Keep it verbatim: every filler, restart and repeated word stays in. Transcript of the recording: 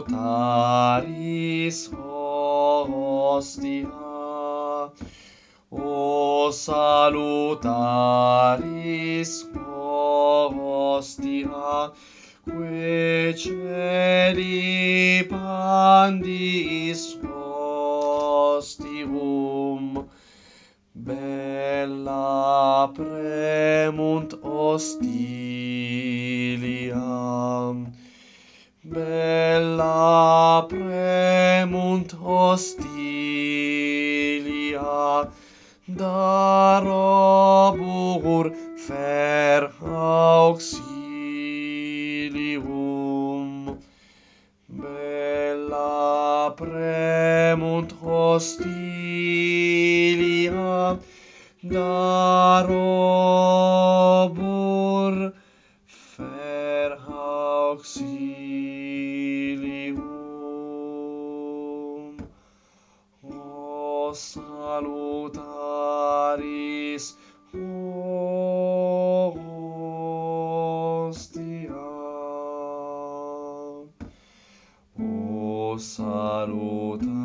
salutaris hostia, o salutaris hostia, que celi pandis hostium. Bella premunt hostilia, bella premunt hostilia, darobur fer auxilium. Bella premunt hostilia, darobur fer auxilium. O salutaris hostia, o salutaris